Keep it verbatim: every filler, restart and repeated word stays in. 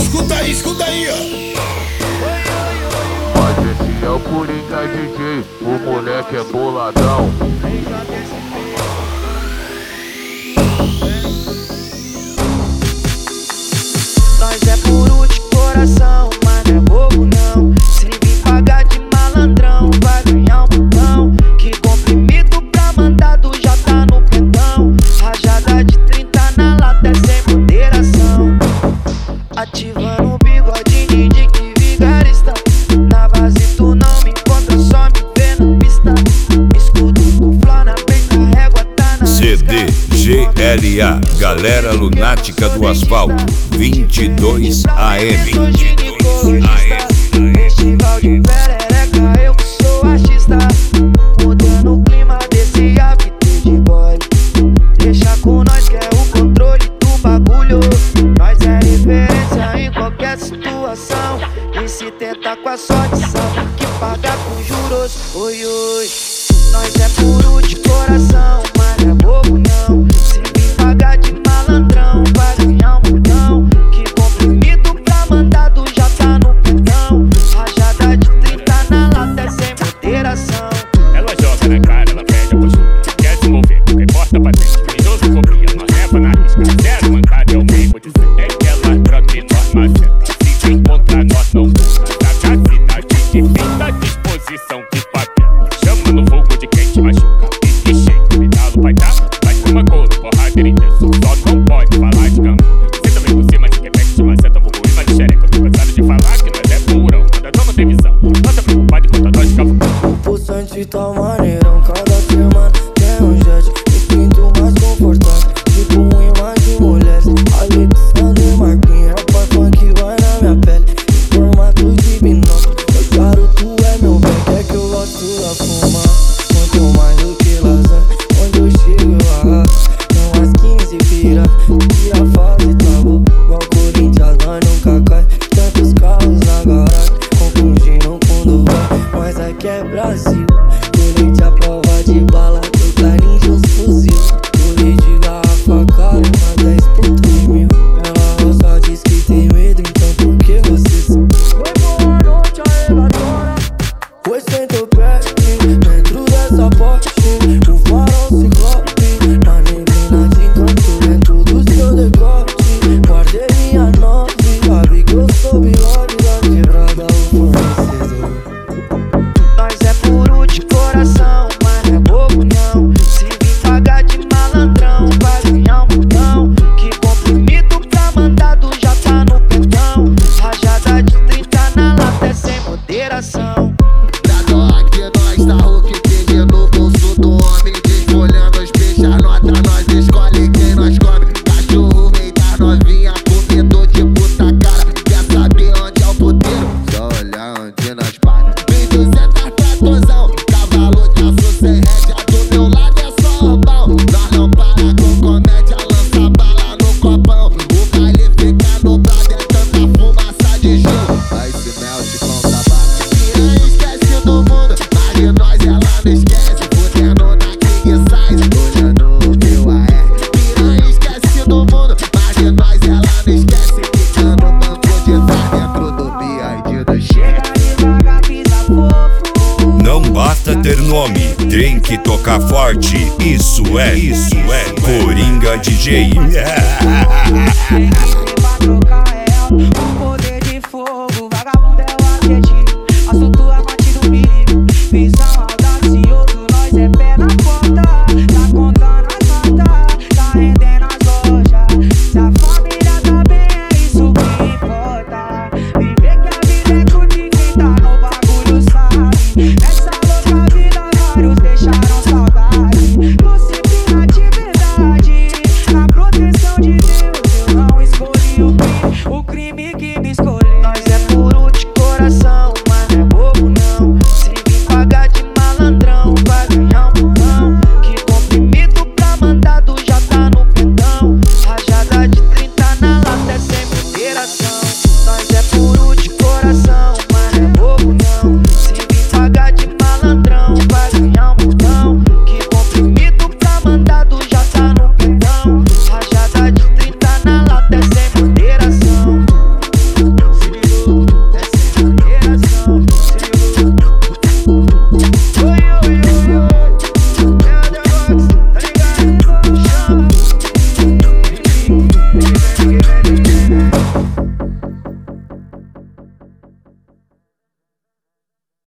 Escuta aí, escuta aí, ó. Mas esse é o Coringa D J, o moleque é boladão. Nós é puro de coração, mas não é bobo não. Se vir pagar de malandrão, vai ganhar um montão. Que comprimido pra mandado já tá no pentão. Rajada de trinta na lata é sem moderação. Ativando o bigodinho de que vigarista. Na base tu não me encontra, só me vê na pista. Escudo do flá na peita, a régua tá na C D G L A, Galera Lunática do Asfalto, vinte e dois A M. Festival de perereca, eu que sou artista. Mudando o clima desse hábito de boy. Deixa com nós que é o controle do bagulho. Nós é referência em qualquer situação. E se tentar com a sorte, sabe que pagar com juros. Oi, oi. Nós é puro de coração, mas não é bobo não. Se vir pagar de malandrão, vai ganhar um montão. Que comprimido pra mandado já tá no pentão. Rajada de trinta na lata é sem moderação. Ela joga na cara, ela pede a postura. Quer se envolver, porque importa patente. Mendoza copia, nós leva na risca. Zero mancada é o mesmo de ser. É que ela troca e nós maceta. Se encontrar, nós não busca. Sagacidade de pinta, disposição de papel. Chama no fogo de quem te machuca. E cheio, me dá no pai tá. Vai com uma cor, porradeira intensa. Só não pode falar de cama. Você também por cima de quebec, de maceta, vou ruim, mas de xereca. Eu tô cansado de falar que nós é purão. Quando a dama tem visão, nós tá preocupado enquanto a nós fica. O pulsante tá maneirão, cada semana tem um jet. Me sinto mais confortável, tipo um imã de mulheres. Alexandre Marquinhos, rapaz funk vai na minha pele. Em formato de binóculo, meu charuto é meu bem. É que eu gosto da fuma, muito mais do que lasanha. Onde eu chego eu arraso, não as quinze vira. E a fase tá boa, igual Corinthians, nós nunca cai. Tantos carros na garagem, confundindo com Dubai. Mas aqui é Brasil, colete a prova de bala, do carinho os fuzil. Colete de garrafa cara, uma dez ponto de mil. Ela só diz que tem medo, então por que você se... Oi, boa noite, arregadora. Pois sento perto, dentro dessa porte. O farol ciclope, na neblina de encanto, dentro do seu decote. Guardei minha nove, sabe que eu sou bigode da quebrada, o fornecedor. Nós é puro de coração, mas não é bobo não. Se vir pagar de malandrão, vai ganhar um montão. Que comprimido pra mandado já tá no pentão. Rajada de trinta na lata é sem moderação. Aqui nós tá o que tem no bolso do homem. Desfolhando os peixes, anota, nós escolhe quem nós come. Cachorro meio da novinha, comedor de puta cara. Quer saber onde é o puteiro? Só olhar onde nós para. Vem duzentos tratozão, cavalo de aço sem rédea. Do meu lado é só roubão. Nós não para com comédia, lança bala no copão. O baile fica no prado, é tanta fumaça de gelo. Aí se melt com tabaco. Piranha esquece do mundo, mas de nós ela não esquece. Fudendo na king size, olhando o meu A R. Piranha esquece do mundo, mas de nós ela não esquece. Ficando banco de tá dentro do B I D do chefe. Devagar, pisa fofo. Não basta ter nome, tem que tocar forte. Isso é, isso é Coringa D J. Vai trocar